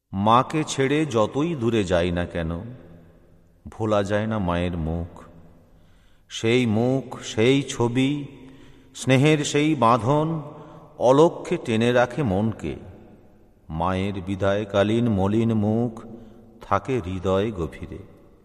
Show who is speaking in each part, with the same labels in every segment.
Speaker 1: মাকে ছেড়ে যতই দূরে যাই না কেন, ভোলা যায় না মায়ের মুখ। সেই মুখ, সেই ছবি, স্নেহের সেই বাঁধন অলক্ষ্যে টেনে রাখে মনকে। মায়ের বিদায়কালীন মলিন মুখ থাকে হৃদয় গভীরে।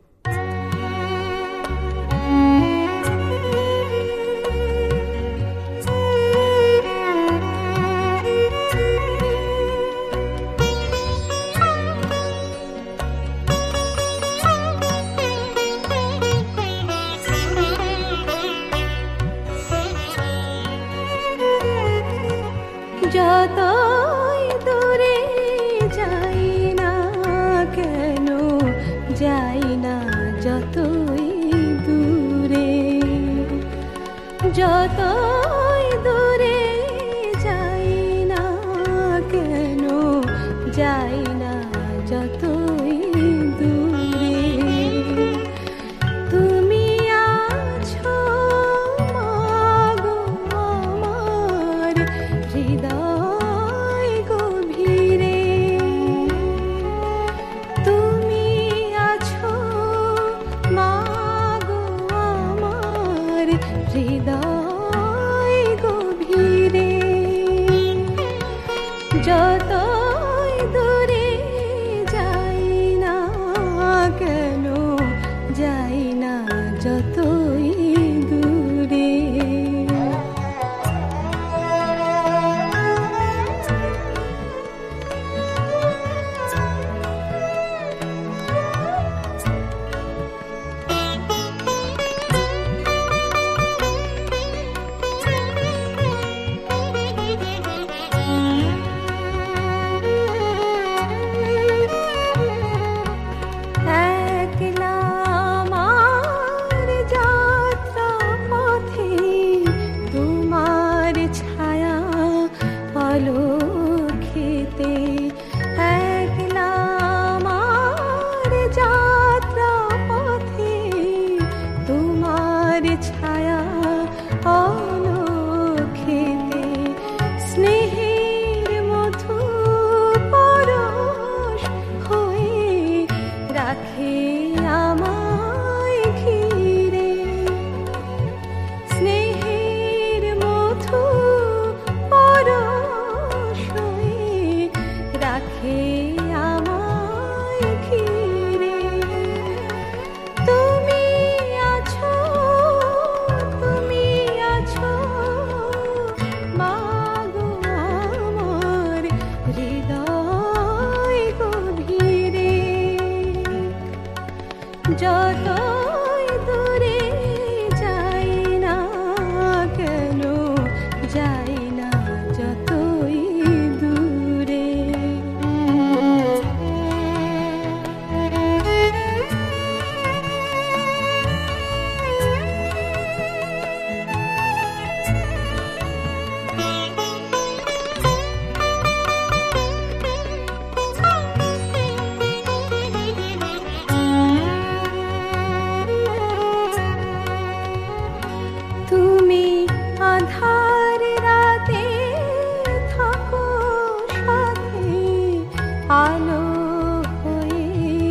Speaker 2: যতই দূরে যাই না কেন, যাই না যতই দূরে, যতই দূরে যাই না কেন, যাই না যতই দূরে, তুমি আছো মাগো আমার হৃদয় গভীরে, তুমি আছো মাগো আমার হৃদয় গভীরে, যতই দূরে যাই না কেন, যাই না যতই দূরে। ছায়া অলক্ষেতে স্নেহের মধু পরশ হয়ে রাখে আমায় ঘিরে, স্নেহের মধু পরশ হয়ে রাখে আমায় ঘিরে, তুমি আছো মাগো আমার হৃদয় গভীরে, যতই দূরে যাই না কেন, যাই না যতই দূরে। তুমি আধার রাতে থাকো সাথে, আলো হয়ে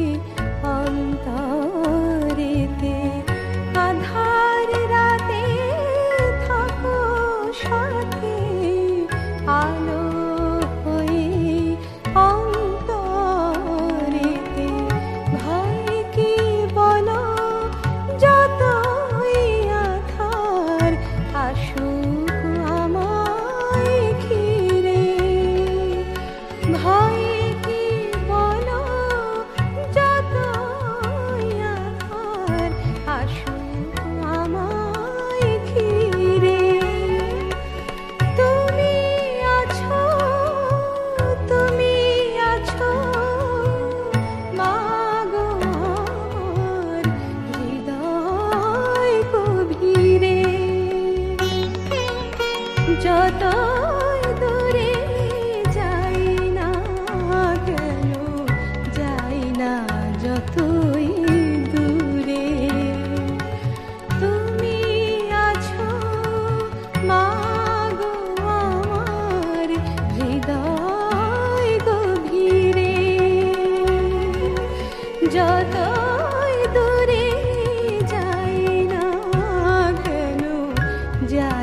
Speaker 2: অন্তরেতে, আধার রাতে থাকো সাথে, আলো হয়ে অন্তরেতে, ভয় কি বলো যতই আসুক আমায় ঘিরে, ভয় কি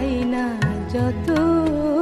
Speaker 2: না যতই